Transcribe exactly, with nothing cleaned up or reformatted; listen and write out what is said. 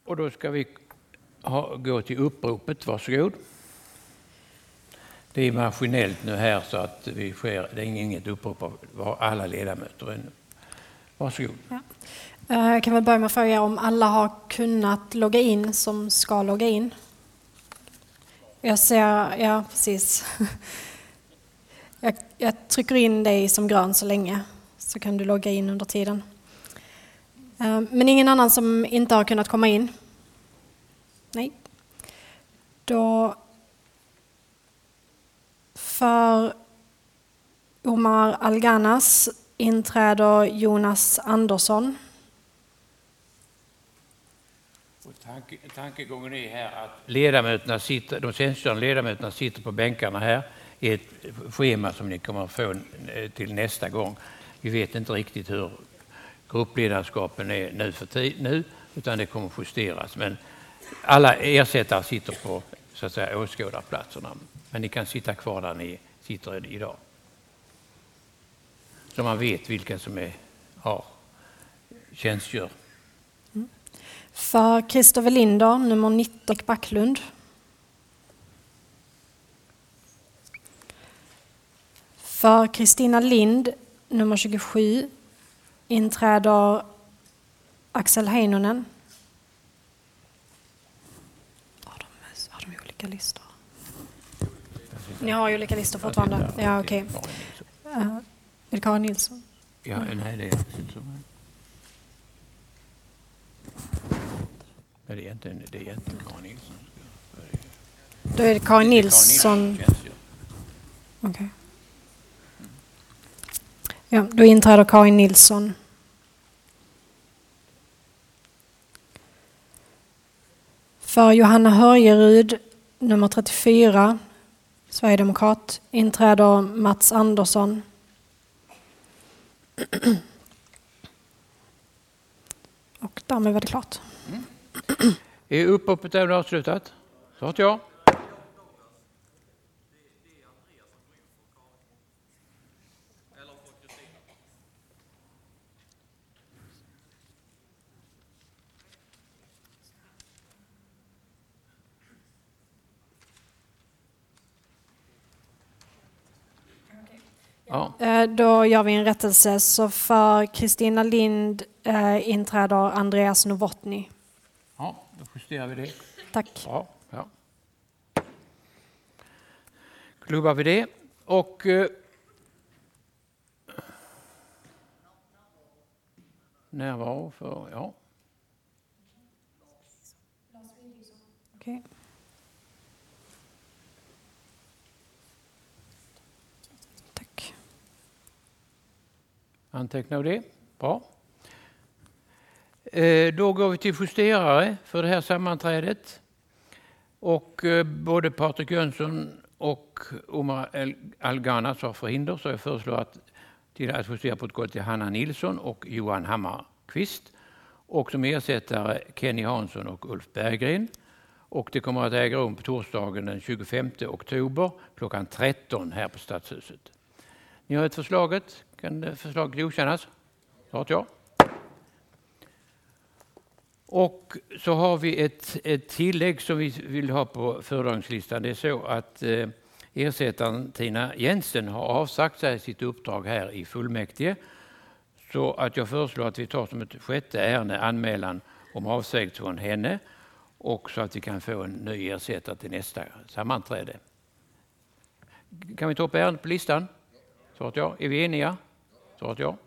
Och då ska vi ha, gå till uppropet. Varsågod. Det är maskinellt nu här så att vi sker, det är inget upprop av alla ledamöter ännu. Varsågod. Ja. Jag kan väl börja med att fråga om alla har kunnat logga in som ska logga in. Jag ser, ja precis. Jag, jag trycker in dig som grön så länge så kan du logga in under tiden. Men ingen annan som inte har kunnat komma in? Nej. Då för Omar Alganas inträder Jonas Andersson. Och tanke, tankegången är här att ledamöterna sitter, de tjänstgörande ledamöterna sitter på bänkarna här i ett schema som ni kommer att få till nästa gång. Vi vet inte riktigt hur gruppledarskapen är nu för tid, nu, utan det kommer justeras. Men alla ersättare sitter på så att säga åskådarplatserna. Men ni kan sitta kvar där ni sitter idag. Så man vet vilka som är, har tjänstgör. Mm. För Christopher Linder, nummer nitton, Backlund. För Kristina Lind, nummer tjugosju, inträder Axel Heinonen. Har de, har de olika listor? Ni har ju olika listor fortfarande. Ja, okej. Okay. Uh, är det Karin Nilsson? Ja, nej, det är inte så. Det är egentligen, det är egentligen Karin Nilsson. Då är det Karin Nilsson. Okej. Okay. Ja, då inträder Karin Nilsson. För Johanna Hörjerud, nummer trettiofyra, Sverigedemokrat, inträder Mats Andersson. Och därmed var det klart. Mm. Är upphoppet även avslutat? Så att jag. Ja. Då gör vi en rättelse. Så för Kristina Lind eh, inträder Andreas Novotny. Ja, då justerar vi det. Tack. Ja, ja. Klubbar vi det. Och eh, närvaro för, ja. Okej. Tack. Antecknar vi det. Bra. Eh, då går vi till justerare för det här sammanträdet. Och eh, både Patrik Jönsson och Omar Alganas har förhinder, så jag föreslår att till att justera protokollet till Hanna Nilsson och Johan Hammarkvist. Och som ersättare Kenny Hansson och Ulf Berggren. Och det kommer att äga rum på torsdagen den tjugofemte oktober klockan tretton här på Stadshuset. Ni har ett förslaget. Kan det förslaget godkännas? Ja, ja. Och så har vi ett, ett tillägg som vi vill ha på föredragslistan. Det är så att eh, ersättaren Tina Jensen har avsagt sig sitt uppdrag här i fullmäktige. Så att jag föreslår att vi tar som ett sjätte ärende anmälan om avsäg från henne. Och så att vi kan få en ny ersättare till nästa sammanträde. Kan vi ta upp ärendet på listan? Så att ja. Är vi eniga? Så att ja.